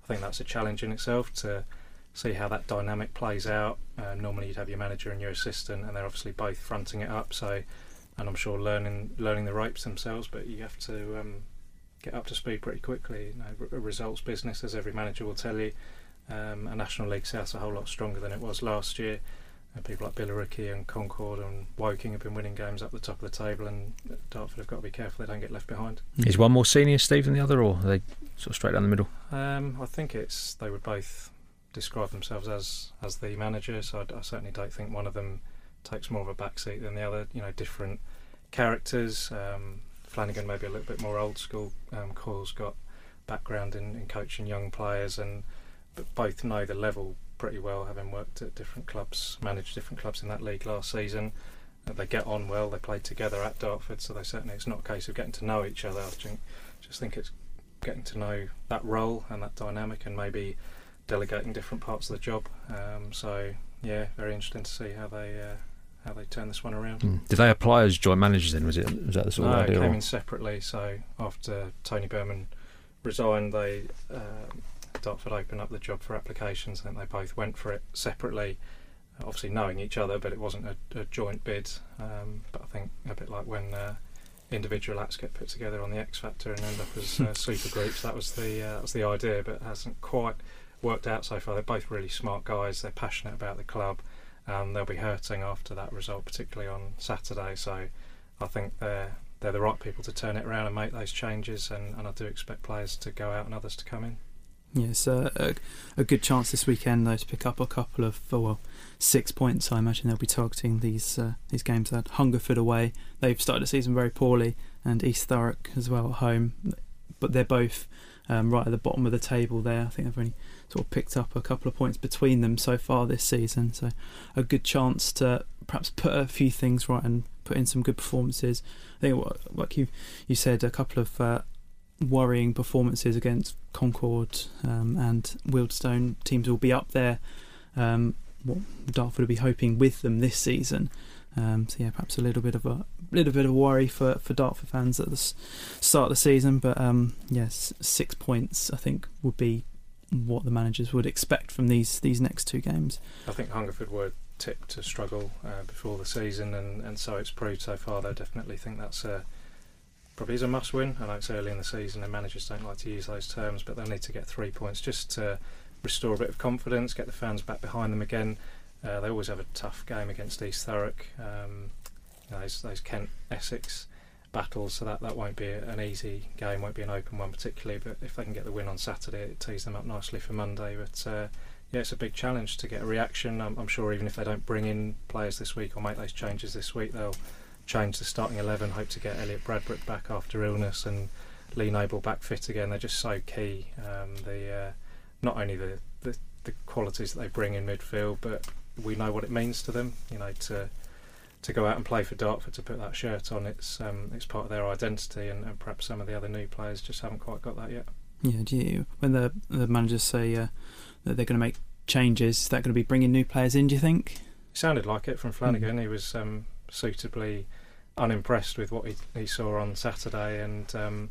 I think that's a challenge in itself to see how that dynamic plays out. Uh, normally you'd have your manager and your assistant, and they're obviously both fronting it up, so, and I'm sure learning learning the ropes themselves, but you have to um, get up to speed pretty quickly. You know, a results business, as every manager will tell you. Um, a National League South's a whole lot stronger than it was last year. And people like Billericay and Concord and Woking have been winning games up the top of the table, and Dartford have got to be careful they don't get left behind. Is one more senior, Steve, than the other, or are they sort of straight down the middle? Um, I think it's they would both describe themselves as as the manager, so I, I certainly don't think one of them takes more of a backseat than the other. You know, different characters. Um, Flanagan maybe a little bit more old school. Um, Coyle's got background in, in coaching young players, and but both know the level pretty well, having worked at different clubs, managed different clubs in that league last season. Uh, they get on well. They played together at Dartford, so they certainly it's not a case of getting to know each other. I think, just think it's getting to know that role and that dynamic, and maybe delegating different parts of the job. Um, so yeah, very interesting to see how they uh, how they turn this one around. Mm. Did they apply as joint managers then? Was it was that the sort no, of idea? No, it came or? in separately. So after Tony Berman resigned, they uh, Dartford opened up the job for applications. I think they both went for it separately, obviously knowing each other, but it wasn't a, a joint bid. Um, but I think a bit like when uh, individual acts get put together on the X Factor and end up as uh, super groups, that was the uh, that was the idea, but it hasn't quite worked out so far. They're both really smart guys. They're passionate about the club. Um, they'll be hurting after that result, particularly on Saturday. So I think they're they're the right people to turn it around and make those changes. And, and I do expect players to go out and others to come in. Yes, uh, a, a good chance this weekend though to pick up a couple of oh, well six points. I imagine they'll be targeting these uh, these games at Hungerford away. They've started the season very poorly, and East Thurrock as well at home. But they're both um, right at the bottom of the table there. I think they've only sort of picked up a couple of points between them so far this season. So a good chance to perhaps put a few things right and put in some good performances. I think, like you you said, a couple of uh, worrying performances against Concord um, and Wealdstone. Teams will be up there. Um, what Dartford will be hoping with them this season. Um, so yeah, perhaps a little bit of a little bit of worry for, for Dartford fans at the start of the season. But um, yes, six points I think would be what the managers would expect from these these next two games. I think Hungerford were tipped to struggle uh, before the season, and, and so it's proved so far. They definitely think that's a probably is a must-win. I know it's early in the season and managers don't like to use those terms, but they'll need to get three points just to restore a bit of confidence, get the fans back behind them again. Uh, they always have a tough game against East Thurrock, um, you know, those, those Kent-Essex battles, so that, that won't be an easy game, won't be an open one particularly, but if they can get the win on Saturday, it tees them up nicely for Monday. But uh, yeah, it's a big challenge to get a reaction. I'm, I'm sure even if they don't bring in players this week or make those changes this week, they'll change the starting eleven, hope to get Elliot Bradbrook back after illness and Lee Noble back fit again. They're just so key. Um, the uh, not only the, the the qualities that they bring in midfield, but we know what it means to them. You know, to to go out and play for Dartford, to put that shirt on, it's um, it's part of their identity, and, and perhaps some of the other new players just haven't quite got that yet. Yeah, do you, when the the managers say uh, that they're going to make changes, is that going to be bringing new players in, do you think? It sounded like it from Flanagan. Mm. He was um, suitably unimpressed with what he, he saw on Saturday, and um,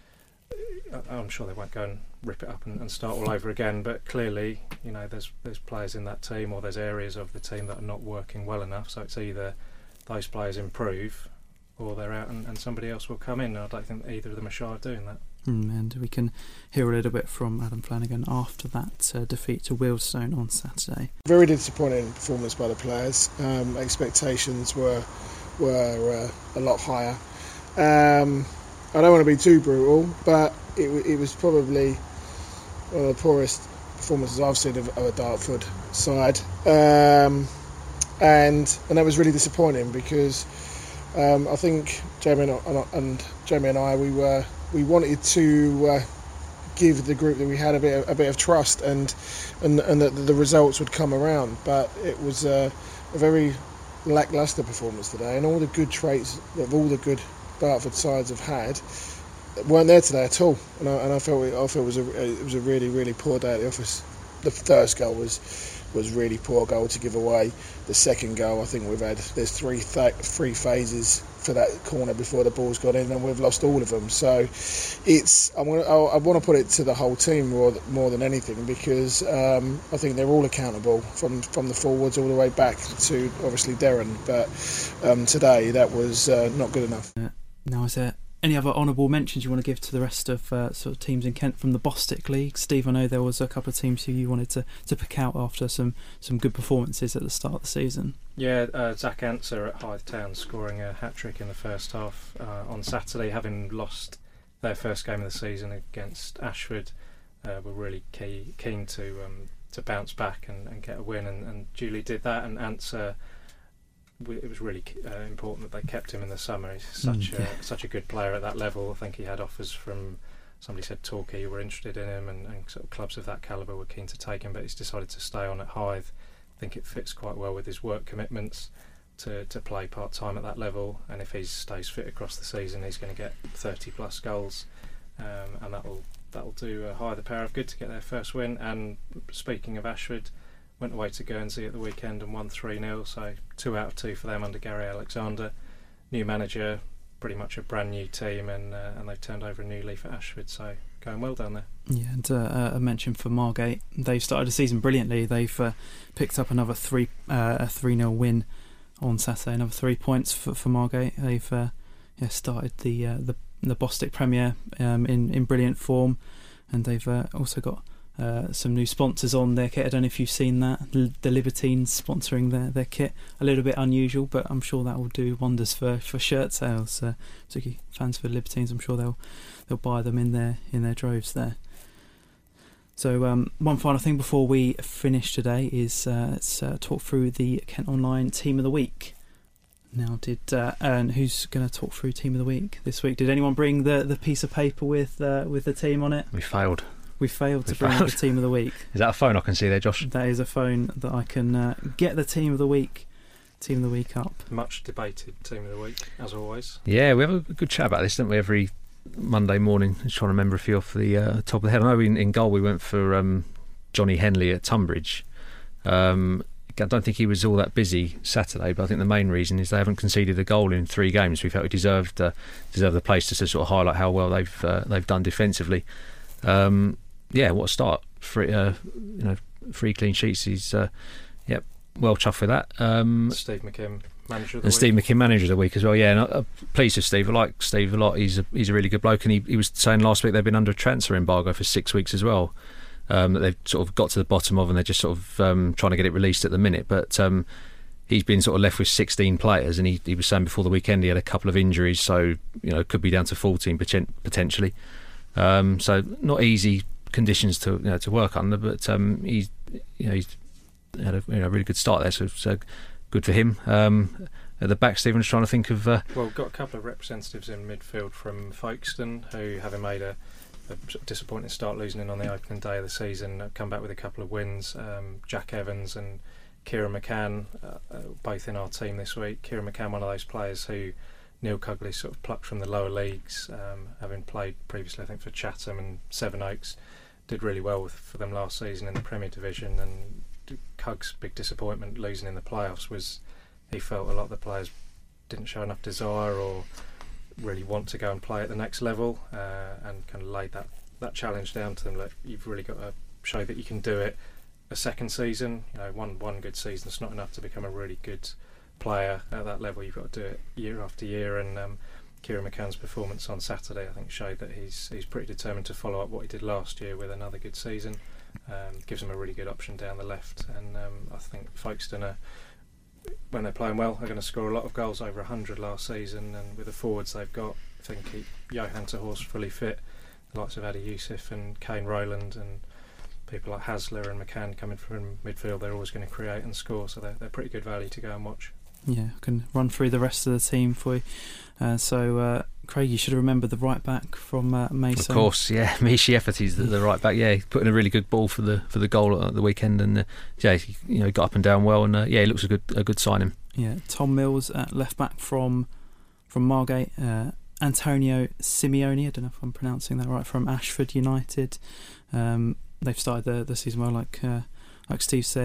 I'm sure they won't go and rip it up and, and start all over again, but clearly, you know, there's there's players in that team, or there's areas of the team that are not working well enough, so it's either those players improve or they're out and, and somebody else will come in, and I don't think either of them are shy of doing that. Mm, and we can hear a little bit from Adam Flanagan after that uh, defeat to Wealdstone on Saturday. Very disappointing performance by the players. Um, expectations were were uh, a lot higher. Um, I don't want to be too brutal, but it, it was probably one of the poorest performances I've seen of, of a Dartford side, um, and and that was really disappointing because um, I think Jamie and, and Jamie and I we were we wanted to uh, give the group that we had a bit of, a bit of trust, and and and that the results would come around, but it was uh, a very lacklustre performance today, and all the good traits of all the good Dartford sides have had weren't there today at all, and I, and I felt it, I felt it was a it was a really really poor day at the office. The first goal was was really poor goal to give away. The second goal, I think we've had there's three th- three phases for that corner before the ball's got in, and we've lost all of them. So it's I want I want to put it to the whole team more more than anything, because um, I think they're all accountable from from the forwards all the way back to obviously Darren. But um, today that was uh, not good enough. Uh, now, is there any other honourable mentions you want to give to the rest of uh, sort of teams in Kent from the Bostik League? Steve, I know there was a couple of teams who you wanted to, to pick out after some, some good performances at the start of the season. Yeah, uh, Zach Answer at Hythe Town scoring a hat-trick in the first half uh, on Saturday, having lost their first game of the season against Ashford. Uh, were really key, keen to um, to bounce back and, and get a win, and, and Julie did that, and Answer, it was really uh, important that they kept him in the summer. He's such mm, yeah. a such a good player at that level. I think he had offers from, somebody said Torquay were interested in him, and, and sort of clubs of that calibre were keen to take him, but he's decided to stay on at Hythe. I think it fits quite well with his work commitments to, to play part-time at that level, and if he stays fit across the season, he's going to get thirty plus goals, um, and that will that'll do uh, Hythe a pair of good to get their first win. And speaking of Ashford, went away to Guernsey at the weekend and won three nil, so two out of two for them under Gary Alexander. New manager, pretty much a brand new team, and uh, and they've turned over a new leaf at Ashford, so going well down there. Yeah, and uh, a mention for Margate. They've started the season brilliantly. They've uh, picked up another three uh, a three nil win on Saturday, another three points for, for Margate. They've uh, yeah started the uh, the the Bostik Premier um, in in brilliant form, and they've uh, also got Uh, some new sponsors on their kit. I don't know if you've seen that. L- the Libertines sponsoring their, their kit. A little bit unusual, but I'm sure that will do wonders for, for shirt sales. Uh, particularly fans for the Libertines, I'm sure they'll they'll buy them in their in their droves there. So um, one final thing before we finish today is uh, let's uh, talk through the Kent Online Team of the Week. Now, did uh, and who's going to talk through Team of the Week this week? Did anyone bring the, the piece of paper with uh, with the team on it? We failed. We failed to we bring failed. the Team of the Week. Is that a phone I can see there, Josh? That is a phone that I can uh, get the Team of the Week Team of the Week up. Much debated Team of the Week, as always. Yeah, we have a good chat about this, don't we, every Monday morning. Just trying to remember a few off the uh, top of the head. I know in, in goal we went for um, Johnny Henley at Tunbridge. Um, I don't think he was all that busy Saturday, but I think the main reason is they haven't conceded a goal in three games. We felt he deserved uh, deserved the place just to sort of highlight how well they've uh, they've done defensively. Um, Yeah, what a start! Three, uh, you know, three clean sheets. He's, uh, yep, well chuffed with that. Um, Steve McKim, manager of the and week. Steve McKim, manager of the week as well. Yeah, and I'm pleased with Steve. I like Steve a lot. He's a he's a really good bloke, and he, he was saying last week they've been under a transfer embargo for six weeks as well. Um, that they've sort of got to the bottom of, and they're just sort of um, trying to get it released at the minute. But um, he's been sort of left with sixteen players, and he, he was saying before the weekend he had a couple of injuries, so you know could be down to fourteen potentially. Um, so not easy conditions to you know, to work under, but um, he's you know he's had a you know, really good start there, so, so good for him. Um, at the back, Stephen's trying to think of. Uh, well, we've got a couple of representatives in midfield from Folkestone who, having made a, a disappointing start, losing in on the opening day of the season, have come back with a couple of wins. Um, Jack Evans and Kieran McCann, uh, uh, both in our team this week. Kieran McCann, one of those players who Neil Cugley sort of plucked from the lower leagues, um, having played previously, I think, for Chatham and Sevenoaks. Did really well with, for them last season in the Premier Division, and Cug's big disappointment losing in the playoffs was he felt a lot of the players didn't show enough desire or really want to go and play at the next level, uh, and kind of laid that, that challenge down to them. Like, you've really got to show that you can do it a second season. You know, one one good season's not enough to become a really good player at that level. You've got to do it year after year, and um, Kieran McCann's performance on Saturday, I think, showed that he's he's pretty determined to follow up what he did last year with another good season. Um, gives him a really good option down the left, and um, I think Folkestone are, when they're playing well, are going to score a lot of goals, over one hundred last season, and with the forwards they've got, if they can keep Johan Terhorst fully fit, the likes of Adi Youssef and Kane Rowland and people like Hasler and McCann coming from midfield, they're always going to create and score, so they're, they're pretty good value to go and watch. Yeah, I can run through the rest of the team for you. Uh, so, uh, Craig, you should have remembered the right back from uh, Mason. Of course, yeah, Mishi Efferty's the, the right back. Yeah, he put in a really good ball for the for the goal at the weekend, and uh, yeah, he, you know, got up and down well, and uh, yeah, he looks a good a good signing. Yeah, Tom Mills at left back from from Margate. Uh, Antonio Simeone, I don't know if I'm pronouncing that right, from Ashford United. Um, they've started the, the season well, like uh, like Steve said.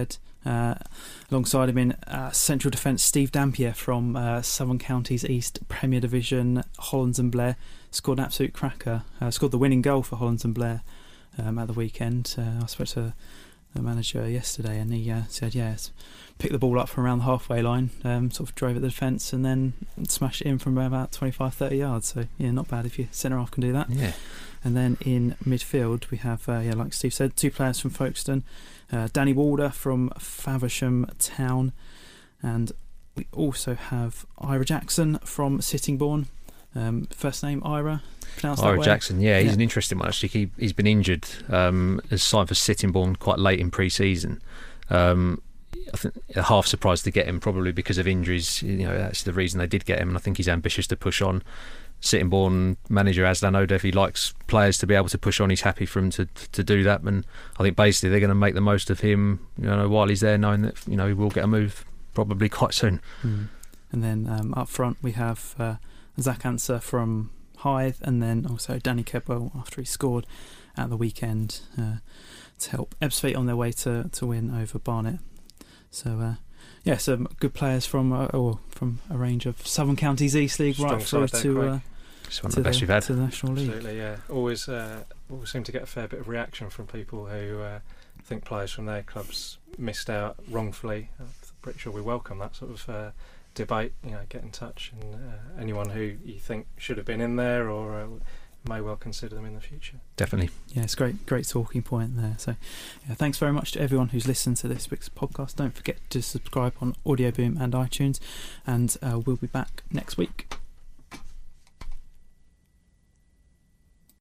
Uh, alongside him in uh, central defence, Steve Dampier from uh, Southern Counties East Premier Division, Hollands and Blair, scored an absolute cracker. Uh, scored the winning goal for Hollands and Blair um, at the weekend. Uh, I spoke to the manager yesterday, and he uh, said, "Yeah, picked the ball up from around the halfway line, um, sort of drove at the defence, and then smashed it in from about twenty-five, thirty yards. So yeah, not bad if your centre half can do that." Yeah. And then in midfield, we have, uh, yeah, like Steve said, two players from Folkestone, uh, Danny Walder from Faversham Town, and we also have Ira Jackson from Sittingbourne. Um, first name Ira, pronounced that Ira way? Jackson, yeah, he's Yeah. an interesting one actually. He, he's been injured, um, has signed for Sittingbourne quite late in pre-season. Um, I think half surprised to get him, probably because of injuries. You know, that's the reason they did get him, and I think he's ambitious to push on. Sittingbourne manager Aslan Odev, he likes players to be able to push on. He's happy for him to to do that, and I think basically they're going to make the most of him, you know, while he's there, knowing that, you know, he will get a move probably quite soon. Mm. And then um, up front we have uh, Zach Answer from Hythe, and then also Danny Kedwell after he scored at the weekend uh, to help Ebbsfleet on their way to, to win over Barnet. So uh, yeah, some good players from uh, or from a range of Southern Counties East League Strong right through side there, to Craig. uh, It's one of to, the best the, we've had. to the National League. Absolutely, yeah. Always, uh, always seem to get a fair bit of reaction from people who uh, think players from their clubs missed out wrongfully. I'm pretty sure we welcome that sort of uh, debate. You know, get in touch, and uh, anyone who you think should have been in there or uh, may well consider them in the future. Definitely. Yeah, it's a great, great talking point there. So, yeah, thanks very much to everyone who's listened to this week's podcast. Don't forget to subscribe on Audio Boom and iTunes, and uh, we'll be back next week.